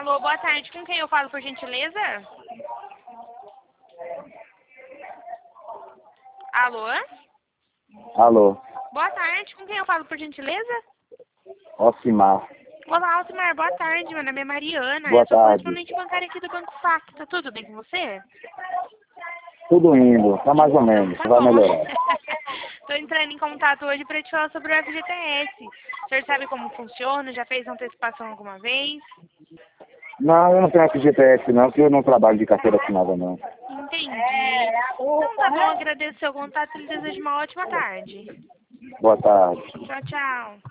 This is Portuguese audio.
Alô, boa tarde. Com quem eu falo, por gentileza? Alô? Alô, Boa tarde. Com quem eu falo, por gentileza? Ocimar. Olá, Alcimar. Boa tarde. Meu nome é Mariana. Boa Eu sou tarde. correspondente bancária aqui do Banco Facta. Tudo bem com você? Tudo indo, tá mais ou menos, Tá vai bom. melhorar. Tô entrando em contato hoje para te falar sobre o FGTS. O senhor sabe como funciona? Já fez antecipação alguma vez? Não, eu não tenho FGTS não, porque eu não trabalho de carteira assinada não. Entendi. Então tá bom, agradeço o seu contato e lhe desejo uma ótima tarde. Boa tarde. Tchau, tchau.